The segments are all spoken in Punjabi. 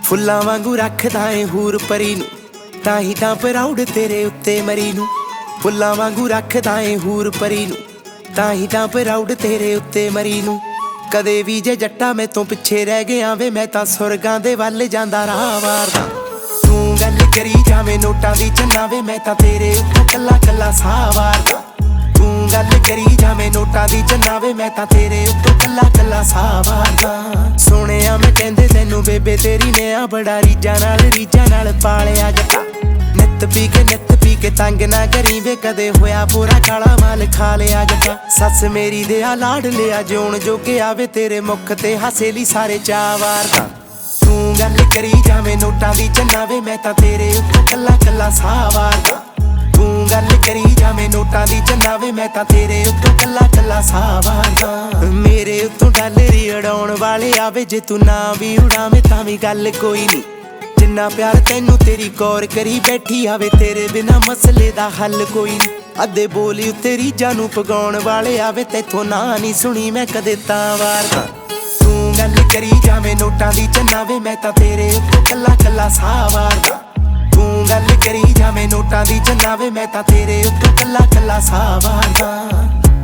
ਫੁੱਲਾਂ ਵਾਂਗੂ ਰੱਖਦਾ ਏ ਹੂਰ ਪਰੀ ਨੂੰ, ਤਾਂ ਹੀ ਤਾਂ ਪ੍ਰਾਊਡ ਤੇਰੇ ਉੱਤੇ ਮਰੀ ਨੂੰ। ਫੁੱਲਾਂ ਵਾਂਗੂ ਰੱਖਦਾ ਏ ਹੂਰ ਪਰੀ ਨੂੰ, ਤਾਂ ਹੀ ਤਾਂ ਪ੍ਰਾਊਡ ਤੇਰੇ ਉੱਤੇ ਮਰੀ ਨੂੰ। ਕਦੇ ਵੀ ਜੇ ਜੱਟਾ ਮੈਂ ਤੋਂ ਪਿੱਛੇ ਰਹਿ ਗਿਆ ਵੇ, ਮੈਂ ਤਾਂ ਸੁਰਗਾਂ ਦੇ ਵੱਲ ਜਾਂਦਾ ਰਾਹ ਵਾਰਦਾ। ਤੂੰ ਗੱਲ ਕਰੀ ਜਾਵੇਂ ਨੋਟਾਂ ਦੀ ਚੰਨਾ ਵੇ, ਮੈਂ ਤਾਂ ਤੇਰੇ ਉੱਤੋਂ ਕੱਲਾ ਕੱਲਾ ਸਾਹ ਵਾਰਦਾ। ਤੂੰ ਗੱਲ ਕਰੀ ਜਾਵੇਂ ਨੋਟਾਂ ਦੀ ਚੰਨਾ ਵੇ, ਮੈਂ ਤਾਂ ਤੇਰੇ ਉੱਤੋਂ ਕੱਲਾ ਕੱਲਾ ਸਾਹ ਵਾਰਦਾ। ਸੁਣਿਆ ਮੈਂ ਕਹਿੰਦੇ ਤੈਨੂੰ ਬੇਬੇ ਤੇਰੀ ਨੇ ਆ ਬੜਾ ਰੀਝਾਂ ਨਾਲ ਪਾਲਿਆ ਜੱਟਾ। ਨਿੱਤ ਪੀ ਕੇ ਤੰਗ ਨਾ ਕਰੀ ਵੇ, ਕਦੇ ਹੋਇਆ ਪੂਰਾ ਕਾਲਾ ਮਾਲ ਖਾ ਲਿਆ ਜੱਟਾ। ਸੱਸ ਮੇਰੀ ਦੇ ਆ ਲਾਡ ਲਿਆ ਜਿਉਣ ਜੋਗੇ ਆਵੇ, ਤੇਰੇ ਮੁੱਖ ਤੇ ਹਾਸੇ ਲਈ ਸਾਰੇ ਚਾਅ ਵਾਰਦਾ। ਤੂੰ ਗੱਲ ਕਰੀ ਜਾਵੇਂ ਨੋਟਾਂ ਦੀ ਚੰਨਾ ਵੇ, ਮੈਂ ਤਾਂ ਤੇਰੇ ਉੱਤੋਂ ਕੱਲਾ ਕੱਲਾ ਸਾਹ ਵਾਰਦਾ। ਤੂੰ ਗੱਲ ਕਰੀ ਜਾਵੇਂ ਨੋਟਾਂ ਦੀ ਚੰਨਾ ਵੇ, ਮੈਂ ਤਾਂ ਤੇਰੇ ਉੱਤੋਂ ਕੱਲਾ ਕੱਲਾ ਸਾਹ ਵਾਰਦਾ। ਮੇਰੇ ਉੱਤੋਂ ਡਾਲਰੀ ਉਡਾਉਣ ਵਾਲੇ ਆਵੇ, ਜੇ ਤੂੰ ਨਾ ਵੀ ਉਡਾਵੇਂ ਤਾਂ ਵੀ ਗੱਲ ਕੋਈ ਨੀ। ਜਿੰਨਾ ਪਿਆਰ ਤੈਨੂੰ ਤੇਰੀ ਕੌਰ ਕਰੀ ਬੈਠੀ ਆਵੇ, ਤੇਰੇ ਬਿਨਾ ਮਸਲੇ ਦਾ ਹੱਲ ਕੋਈ ਨੀ। ਅੱਧੇ ਬੋਲੀ ਉੱਤੇ ਰੀਝਾਂ ਨੂੰ ਪਗਾਉਣ ਵਾਲੇ ਆਵੇ, ਤੈਥੋਂ ਨਾ ਨੀ ਸੁਣੀ ਮੈਂ ਕਦੇ ਤਾਂ ਵਾਰਦਾ। ਤੂੰ ਗੱਲ ਕਰੀ ਜਾਵੇਂ ਨੋਟਾਂ ਦੀ ਚੰਨਾ ਵੇ, ਮੈਂ ਤਾਂ ਤੇਰੇ ਉੱਤੋਂ ਕੱਲਾ ਕੱਲਾ ਸਾਹ ਵਾਰਦਾ। ਤੂੰ ਗੱਲ ਕਰੀ ਜਾਵੇਂ ਨੋਟਾਂ ਦੀ ਚੰਨਾ ਵੇ, ਮੈਂ ਤਾਂ ਤੇਰੇ ਉੱਤੋਂ ਕੱਲਾ ਕੱਲਾ ਸਾਹ ਵਾਰਦਾ।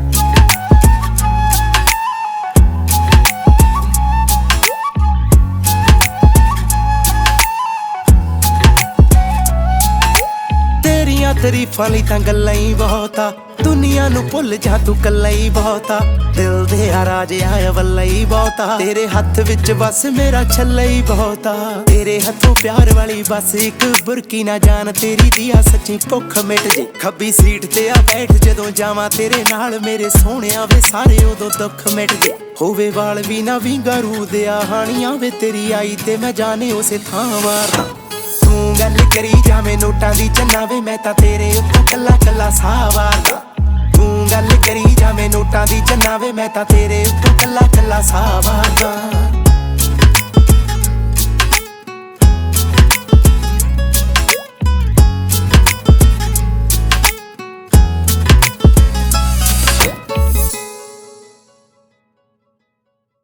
ਤਾਰੀਫਾਂ ਲਈ ਤਾਂ ਗੱਲਾਂ ਹੀ ਬਹੁਤਾ, ਦੁਨੀਆ ਨੂੰ ਭੁੱਲ ਜਾ ਤੂੰ ਕੱਲਾ ਹੀ ਬਹੁਤਾ। ਦਿਲ ਦੇ ਆ ਰਾਜ ਆਇਆ ਵੱਲਾ ਹੀ ਬਹੁਤਾ, ਤੇਰੇ ਹੱਥ ਵਿੱਚ ਬਸ ਮੇਰਾ ਛੱਲਾ ਹੀ ਬਹੁਤਾ। ਤੇਰੇ ਹੱਥੋਂ ਪਿਆਰ ਵਾਲੀ ਬਸ ਇੱਕ ਬੁਰਕੀ ਨਾ ਜਾਣ, ਤੇਰੀ ਦੀ ਆ ਸੱਚੀ ਭੁੱਖ ਮਿਟ ਜੇ। ਖੱਬੀ ਸੀਟ ਤੇ ਆ ਬੈਠ ਜਦੋਂ ਜਾਵਾਂ ਤੇਰੇ ਨਾਲ, ਮੇਰੇ ਸੋਹਣਿਆ ਵੇ ਸਾਰੇ ਉਦੋਂ ਦੁੱਖ ਮਿਟ ਜੇ। ਹੋਵੇ ਵਾਲ ਵੀ ਨਾ ਵਿੰਗਾਰੂ ਦੇ ਆ ਹਾਣੀਆਂ ਵੇ, ਤੇਰੀ ਆਈ ਤੇ ਮੈਂ ਜਾਣੇ ਉਸੇ ਥਾਂ ਵਾਰਦਾ। ਤੂੰ ਗੱਲ ਕਰੀ ਜਾਵੇਂ ਨੋਟਾਂ ਦੀ ਚੰਨਾ ਵੇ, ਮੈਂ ਤਾਂ ਤੇਰੇ ਉੱਤੋਂ ਕੱਲਾ ਕੱਲਾ ਸਾਹ ਵਾਰਦਾ। ਤੂੰ ਗੱਲ ਕਰੀ ਜਾਵੇਂ ਨੋਟਾਂ ਦੀ ਚੰਨਾ ਵੇ, ਮੈਂ ਤਾਂ ਤੇਰੇ ਉੱਤੋਂ ਕੱਲਾ ਕੱਲਾ ਸਾਹ ਵਾਰਦਾ।